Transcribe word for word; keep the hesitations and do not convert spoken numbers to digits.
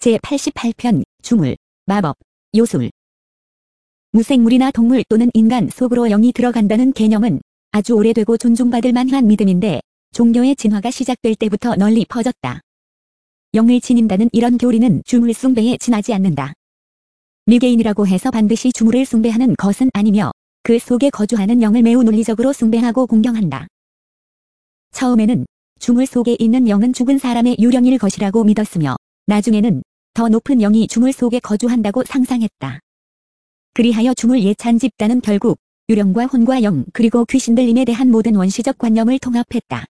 제팔십팔 편 주물, 마법, 요술. 무생물이나 동물 또는 인간 속으로 영이 들어간다는 개념은 아주 오래되고 존중받을 만한 믿음인데 종교의 진화가 시작될 때부터 널리 퍼졌다. 영을 지닌다는 이런 교리는 주물 숭배에 지나지 않는다. 리게인이라고 해서 반드시 주물을 숭배하는 것은 아니며 그 속에 거주하는 영을 매우 논리적으로 숭배하고 공경한다. 처음에는 주물 속에 있는 영은 죽은 사람의 유령일 것이라고 믿었으며 나중에는 더 높은 영이 주물 속에 거주한다고 상상했다. 그리하여 주물 예찬 집단은 결국 유령과 혼과 영 그리고 귀신들임에 대한 모든 원시적 관념을 통합했다.